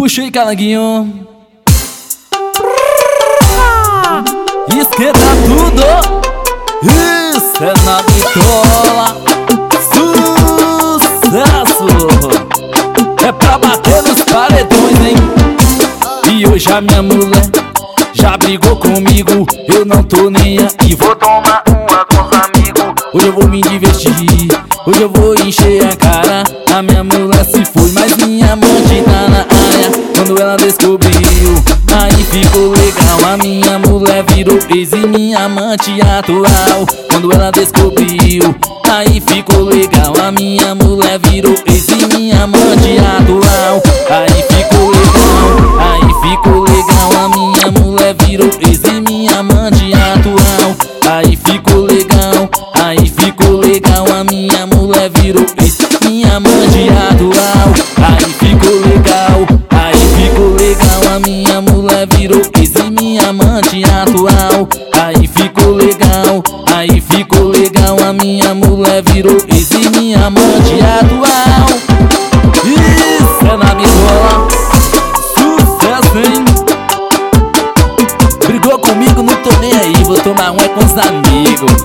Puxa aí, calanguinho. Esquenta tudo. Isso é na bitola. Sucesso. É pra bater nos paredões, hein? E hoje a minha mulher já brigou comigo. Eu não tô nem aí, vou tomar uma com os amigos. Hoje eu vou me divertir, hoje eu vou encher a cara. A minha mulher se foi, mas minha amante tá na área. Quando ela descobriu, aí ficou legal. A minha mulher virou ex e minha amante atual. Quando ela descobriu, aí ficou legal. A minha mulher virou ex e minha amante atual. Aí ficou legal, aí ficou legal. A minha mulher virou ex e minha amante atual. Aí ficou legal, aí ficou legal. A minha mulher virou ex, minha amante atual. Aí ficou legal, aí ficou legal. A minha mulher virou ex e minha amante atual. Aí ficou legal, aí ficou legal. A minha mulher virou ex e minha amante atual. Isso é na bitola. Sucesso, hein? Brigou comigo, não tô nem aí. Vou tomar um é com os amigos.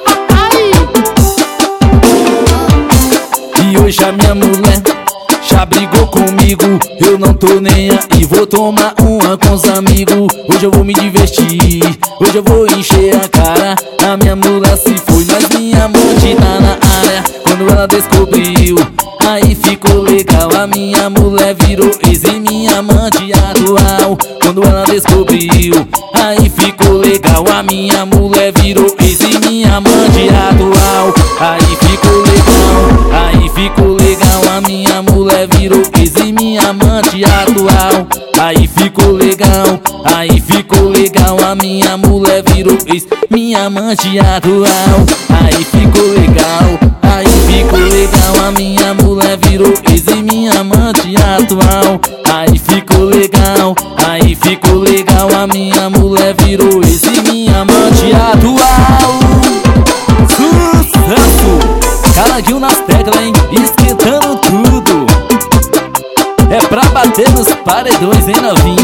E hoje a minha mulher já brigou comigo. Eu não tô nem aí, vou tomar uma com os amigos. Hoje eu vou me divertir, hoje eu vou encher a cara. A minha mulher se foi, mas minha amante tá na área. Quando ela descobriu, aí ficou legal. A minha mulher virou ex e minha amante atual. Quando ela descobriu, aí ficou legal. A minha mulher virou ex e minha amante atual. Aí ficou legal, aí ficou legal. A minha mulher virou ex e minha amante atual. Aí ficou legal, aí ficou legal. A minha mulher virou ex, minha amante atual. Aí ficou legal, aí ficou legal. A minha mulher virou ex e minha amante atual. Aí ficou legal, aí ficou legal. A minha mulher virou ex e minha amante atual. Sucesso! Calanguinho nas teclas, hein? Esquentando tudo. É pra bater nos paredões, hein, novinha?